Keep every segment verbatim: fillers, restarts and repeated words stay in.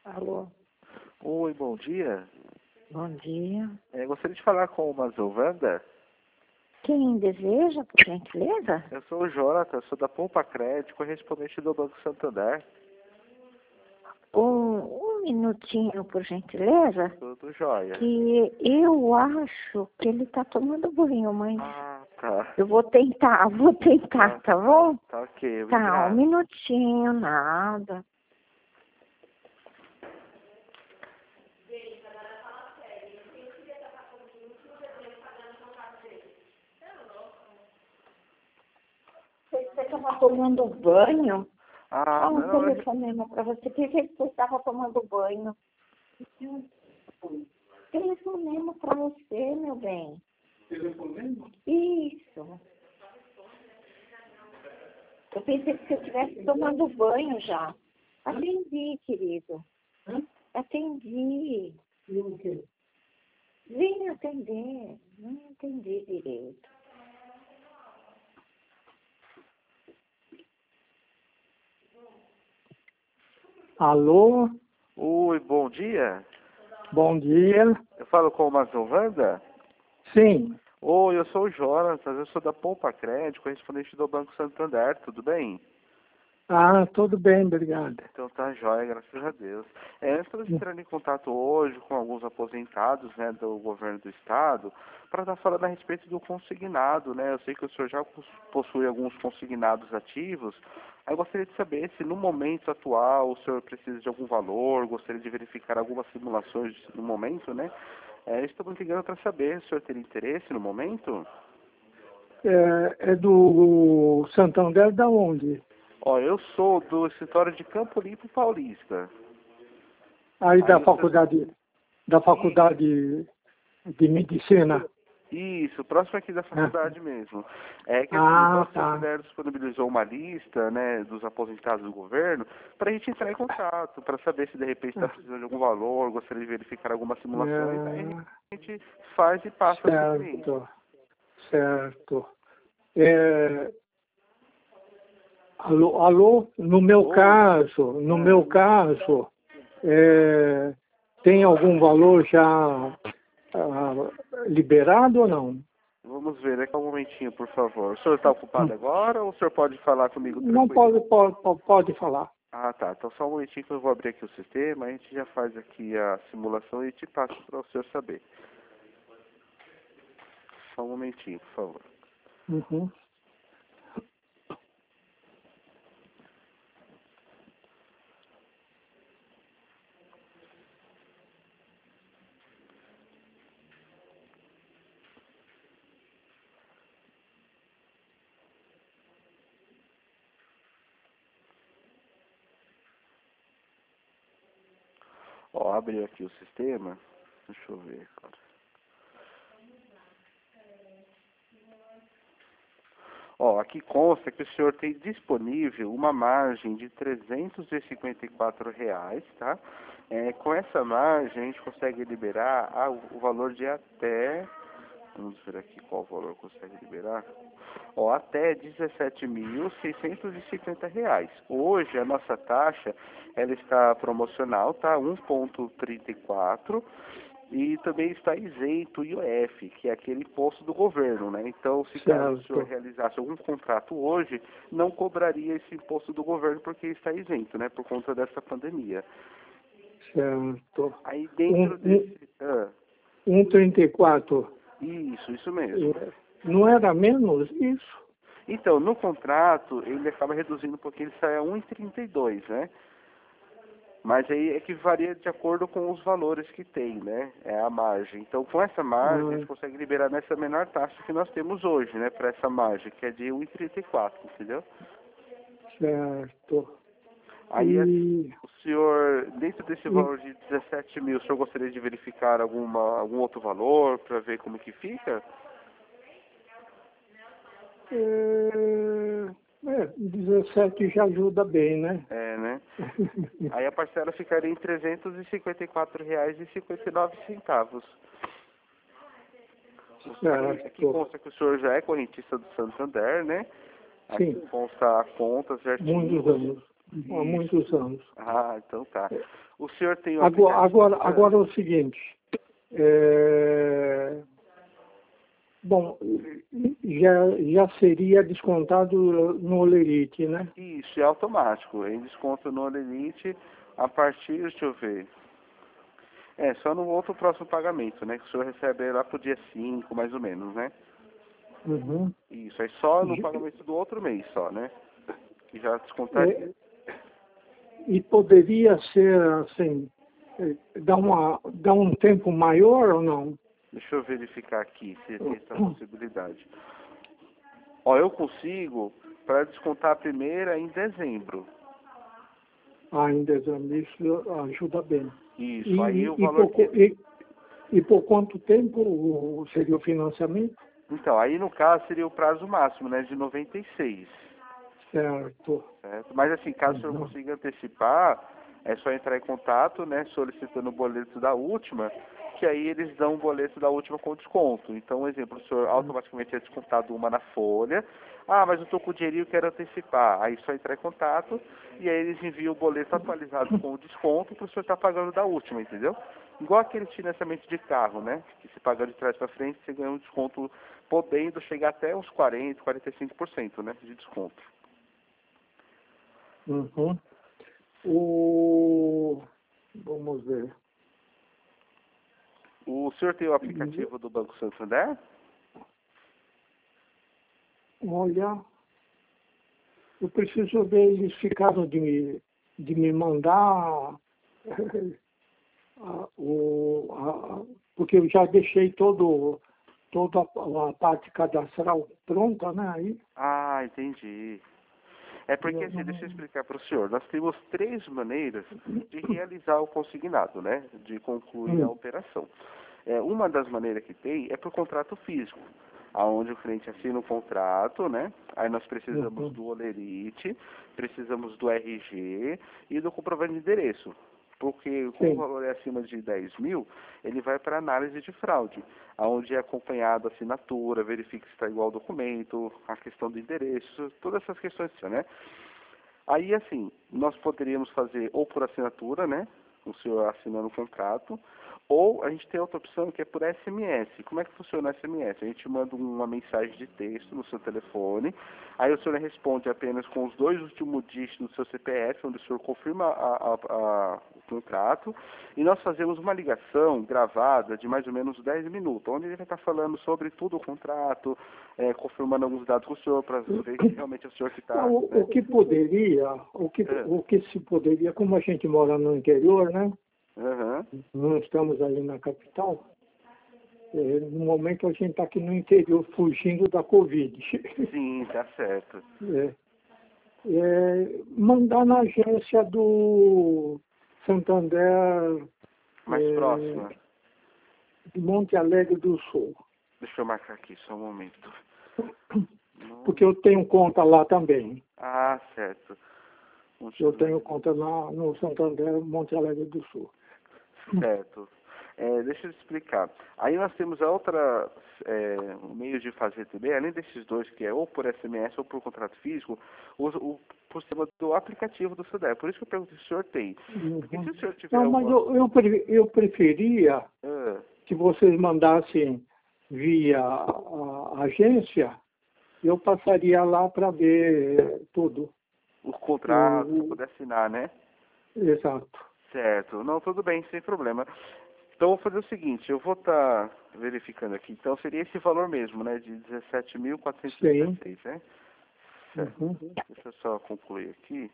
Alô, Oi, bom dia. bom dia. É, gostaria de falar com uma Zovanda. Quem deseja, por gentileza? Eu sou o Jonathan, sou da Pompa Crédito, correspondente do Banco Santander. Um, um minutinho, por gentileza, Tudo jóia. que eu acho que ele está tomando banho, mas Ah, tá. eu vou tentar, vou tentar, tá bom? Tá ok, Tá, um obrigado. minutinho, nada. Você estava tomando banho? Ah, Ah, um não, é... telefonema para você. Pensei que você estava tomando banho. Telefonema para você, meu bem. Telefonema? Isso. Eu pensei que você estivesse tomando banho já. Atendi, querido. Hã? Atendi. E o quê? Vim atender. Não entendi direito. Alô, Oi, bom dia. bom dia. Eu falo com uma Zovanda? Sim, Oi, eu sou o Jonathan, eu sou da Pompa Crédito, correspondente do Banco Santander, tudo bem? ah, tudo bem, obrigado. Então tá jóia, graças a Deus. É, estamos entrando em contato hoje com alguns aposentados, né, do governo do estado, para estar falando a respeito do consignado, né? Eu sei que o senhor já pos- possui alguns consignados ativos. Aí eu gostaria de saber se no momento atual o senhor precisa de algum valor, gostaria de verificar algumas simulações no momento, né? É, estamos ligando para saber se o senhor teria interesse no momento. É, é do Santander da onde? Ó, eu sou do escritório de Campo Limpo Paulista. Aí Aí da o senhor... faculdade, da faculdade de medicina. Isso, próximo aqui da É. faculdade mesmo. É que assim, o Ah, Banco tá. Santander disponibilizou uma lista, né, dos aposentados do governo, para a gente entrar em contato, para saber se de repente está precisando de algum valor, gostaria de verificar algumas simulações, aí a gente faz e É, passa para o cliente. certo, certo. É, alô, alô, no meu Oi, caso, no é, meu caso, é, tem algum valor já ah, liberado ou não? vamos ver, aqui um momentinho, por favor. O senhor está ocupado agora ou o senhor pode falar comigo Não tranquilo? pode, pode, pode falar. Ah, tá. Então só um momentinho que eu vou abrir aqui o sistema, a gente já faz aqui a simulação e te passo para o senhor saber. Só um momentinho, por favor. Uhum. Ó, abriu aqui o sistema. Deixa eu ver agora. Ó, aqui consta que o senhor tem disponível uma margem de trezentos e cinquenta e quatro reais, tá? É, com essa margem a gente consegue liberar ah, o o valor de até... Vamos ver aqui qual valor consegue liberar. Ó, até dezessete mil seiscentos e cinquenta reais. Hoje a nossa taxa ela está promocional, tá? um vírgula trinta e quatro e também está isento o I O F, que é aquele imposto do governo, né? Então, se caso o senhor Certo, realizasse algum contrato hoje, não cobraria esse imposto do governo porque está isento, né? Por conta dessa pandemia. certo. Aí Um, dentro um, desse... Ah, um trinta e quatro. isso, isso mesmo. É, não era menos isso? Então, no contrato, ele acaba reduzindo um pouquinho, ele sai a um vírgula trinta e dois, né? Mas aí é que varia de acordo com os valores que tem, né? É a margem. Então, com essa margem, a gente Ah, consegue liberar nessa menor taxa que nós temos hoje, né? Para essa margem, que é de um vírgula trinta e quatro, entendeu? certo. Aí, assim, E, o senhor, dentro desse e valor de dezessete mil, o senhor gostaria de verificar alguma, algum outro valor para ver como que fica? é, é, dezessete já ajuda bem, né? É, né? Aí a parcela ficaria em trezentos e cinquenta e quatro reais e cinquenta e nove centavos. Aqui, aqui Certo. consta que o senhor já é correntista do Santander, né? Aqui Sim, consta a conta muitos certinho. anos. há muitos anos. Ah, então tá. O senhor tem o Agora, agora, aplicativo? agora é o seguinte, é, bom, já, já seria descontado no Olerite, né? Isso, é automático. Em desconto no Olerite a partir, deixa eu ver. É, só no outro próximo pagamento, né? Que o senhor recebe lá pro dia cinco, mais ou menos, né? Uhum. Isso, aí só no pagamento do outro mês, só, né? Que já descontaria. É, e poderia ser assim, é, dar, uma, dar um tempo maior ou não? Deixa eu verificar aqui se tem essa possibilidade. Ó, eu consigo para descontar a primeira em dezembro. Ah, em dezembro, isso ajuda bem. Isso, E, aí o e, valor por, que... e, e por quanto tempo o- seria o financiamento? Então, aí no caso seria o prazo máximo, né? De noventa e seis. Certo. Certo? Mas assim, caso o senhor Uhum. consiga antecipar, é só entrar em contato, né? Solicitando o boleto da última, que aí eles dão o boleto da última com desconto. Então, um exemplo, o senhor automaticamente é descontado uma na folha. Ah, mas eu estou com o dinheirinho e quero antecipar. Aí só entrar em contato e aí eles enviam o boleto atualizado com o desconto para o senhor estar pagando da última, entendeu? Igual aquele financiamento de carro, né? Que se paga de trás para frente, você ganha um desconto podendo chegar até uns quarenta, quarenta e cinco por cento, né? De desconto. Uhum. O... Vamos ver. O senhor tem o aplicativo do Banco Santander? Olha, eu preciso ver, eles ficaram de me, de me mandar a, o, a, porque eu já deixei todo, toda a, a parte cadastral pronta, né? Aí, Ah, entendi. É porque, eu assim, deixa eu não- explicar para o senhor. Nós temos três maneiras de realizar o consignado, né? De concluir a Hum, operação. É, uma das maneiras que tem é por contrato físico, aonde o cliente assina o contrato, né? Aí nós precisamos uhum, do Olerite, precisamos do R G e do comprovante de endereço. Porque como o sim, valor é acima de dez mil, ele vai para análise de fraude, aonde é acompanhado a assinatura, verifica se está igual ao documento, a questão do endereço, todas essas questões, né? Aí, assim, nós poderíamos fazer ou por assinatura, né? O senhor assinando o contrato, ou a gente tem outra opção que é por S M S. Como é que funciona o S M S? A gente manda uma mensagem de texto no seu telefone, aí o senhor responde apenas com os dois últimos dígitos do seu C P F, onde o senhor confirma a, a, a, o contrato, e nós fazemos uma ligação gravada de mais ou menos dez minutos, onde ele vai estar falando sobre tudo o contrato, é, confirmando alguns dados com o senhor, para ver que realmente é o senhor que está... o, Né? o que poderia, o que, É. o que se poderia, como a gente mora no interior, né? Aham. Não estamos aí na capital. É, no momento a gente está aqui no interior fugindo da Covid. Sim, tá certo. É, é, mandar na agência do Santander Mais é, próxima. de Monte Alegre do Sul. Deixa eu marcar aqui só um momento. Porque eu tenho conta lá também. Ah, certo. Monte Eu tenho Alegre. conta lá no Santander, Monte Alegre do Sul. Certo. É, deixa eu te explicar. Aí nós temos a outra é, um meio de fazer também, além desses dois, que é ou por S M S ou por contrato físico, o, o por cima do aplicativo do Santander. Por isso que eu pergunto se o senhor tem. Porque se Uhum. o senhor tiver Não, mas alguma... eu, eu, pre- eu preferia Ah, que vocês mandassem via a agência, eu passaria lá para ver tudo. o contrato, para O, poder assinar, né? exato. Certo. Não, tudo bem, sem problema. Então, eu vou fazer o seguinte, eu vou estar verificando aqui. Então, seria esse valor mesmo, né? De dezessete mil quatrocentos e Sim. dezesseis, né? Certo. Uhum. Deixa eu só concluir aqui.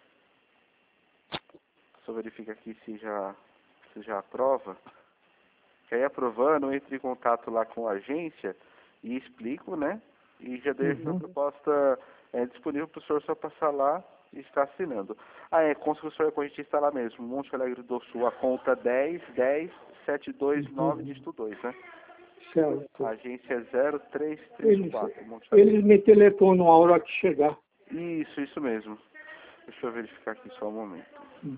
Só verifica aqui se já, se já aprova. Que aí, aprovando, eu entro em contato lá com a agência e explico, né? E já deixo a Uhum. proposta é, disponível para o senhor só passar lá e estar assinando. Ah, é, consta que o senhor é correntista lá mesmo, Monte Alegre do Sul, a conta dez, dez, sete dois nove, Uhum. dígito dois, né? A Certo. agência é zero três três Eles, quatro, Monte Alegre. eles me telefonam a hora que chegar. Isso, isso mesmo. Deixa eu verificar aqui só um momento. Hum.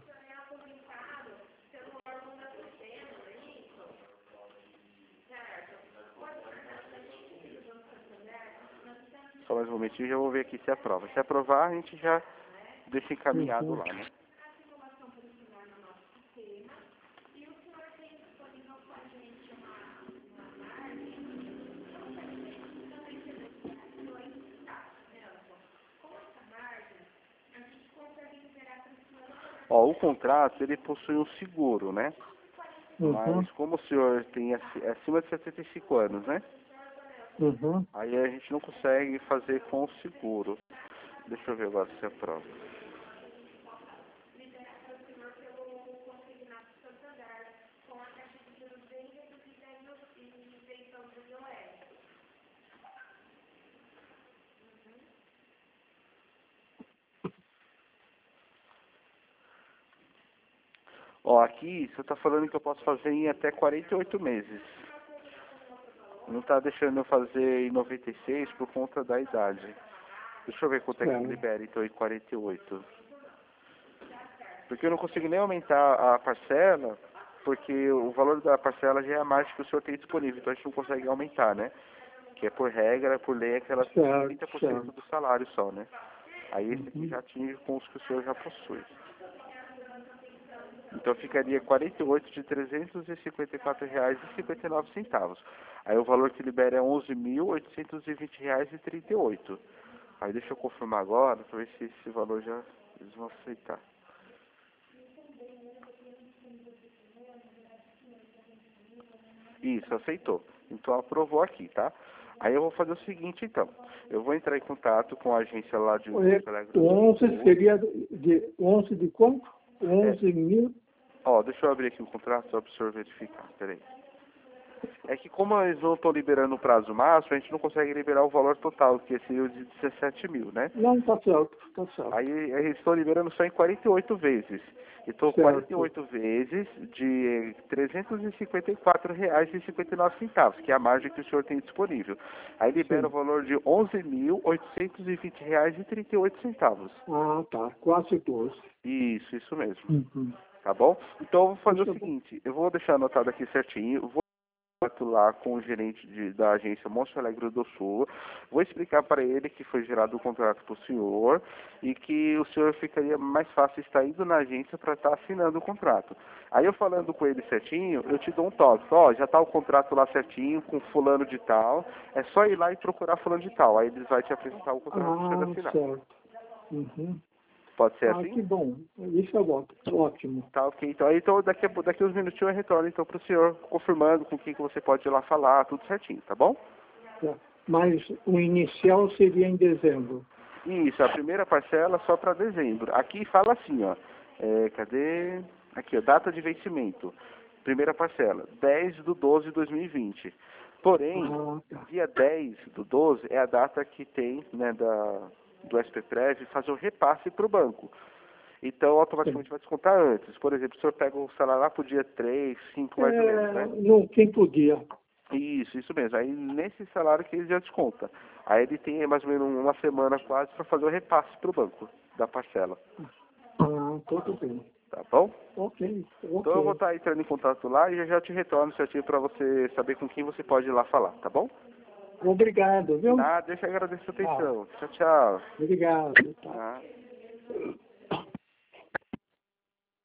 Só mais um momentinho, já vou ver aqui se aprova. Se aprovar, a gente já deixa encaminhado Uhum. lá, né? Ó, o contrato, ele possui um seguro, né? Uhum. Mas como o senhor tem ac- acima de setenta e cinco anos, né? Uhum. Aí a gente não consegue fazer com o seguro. Deixa eu ver agora se aprova. Ó, aqui você está falando que eu posso fazer em até quarenta e oito meses. Não está deixando eu fazer em noventa e seis por conta da idade. Deixa eu ver quanto é que É. libera então em quarenta e oito. Porque eu não consigo nem aumentar a parcela, porque o valor da parcela já é a margem que o senhor tem disponível, então a gente não consegue aumentar, né? Que é por regra, por lei, aquela Certo, trinta por cento certo. do salário só, né? Aí esse aqui Uhum. já atinge com os que o senhor já possui. Então ficaria quarenta e oito de trezentos e cinquenta e quatro reais e cinquenta e nove centavos. Aí o valor que libera é onze mil oitocentos e vinte reais e trinta e oito. Aí deixa eu confirmar agora para ver se esse valor já eles vão aceitar. Isso, aceitou. Então aprovou aqui, tá? Aí eu vou fazer o seguinte então. Eu vou entrar em contato com a agência lá de É, Porto Alegre o do onze Sul. seria de onze de quanto? onze mil. Ó, deixa eu abrir aqui o contrato só para o senhor verificar. Peraí. É que como eles não estão liberando o prazo máximo, a gente não consegue liberar o valor total, que seria o de dezessete mil, né? Não, tá certo, tá certo. Aí eles estão liberando só em quarenta e oito vezes. Então, Certo. quarenta e oito vezes de trezentos e cinquenta e quatro reais e cinquenta e nove centavos, que é a margem que o senhor tem disponível. Aí libera Sim. o valor de onze mil oitocentos e vinte reais e trinta e oito centavos. Ah, tá. Quase doze. Isso, isso mesmo. Uhum. Tá bom? Então, eu vou fazer Isso o é bom. seguinte, eu vou deixar anotado aqui certinho, eu vou lá com o gerente de, da agência Monte Alegre do Sul, vou explicar para ele que foi gerado o contrato para o senhor e que o senhor ficaria mais fácil estar indo na agência para estar assinando o contrato. Aí eu falando com ele certinho, eu te dou um toque, ó, já está o contrato lá certinho, com fulano de tal, é só ir lá e procurar fulano de tal, aí eles vão te apresentar o contrato para você Ah, assinar. certo. Uhum. Pode ser Ah, assim? que bom. Isso é bom. Ótimo. Tá, ok. Então, aí, então daqui, a, daqui uns minutinhos eu retorno então para o senhor, confirmando com quem que você pode ir lá falar, tudo certinho, tá bom? Tá. Mas o inicial seria em dezembro. Isso, a primeira parcela só para dezembro. Aqui fala assim, ó, é, cadê? Aqui, ó, data de vencimento. Primeira parcela, dez de doze de dois mil e vinte. Porém, Ah, tá. dia dez do doze é a data que tem, né, da, do S P Prev fazer o repasse para o banco. Então, automaticamente vai descontar antes. Por exemplo, o senhor pega o salário lá para o dia três, cinco mais ou menos, É, né? no quinto dia. Isso, isso mesmo. Aí nesse salário que ele já desconta. Aí ele tem mais ou menos uma semana quase para fazer o repasse para o banco da parcela. Ah, tudo bem. Tá bom? Ok, Então eu vou ok. estar entrando em contato lá e já já te retorno certinho para você saber com quem você pode ir lá falar, tá bom? Obrigado, viu? Nada, deixa eu agradecer a Ah, atenção. Tchau, tchau. obrigado. Tá. Tá.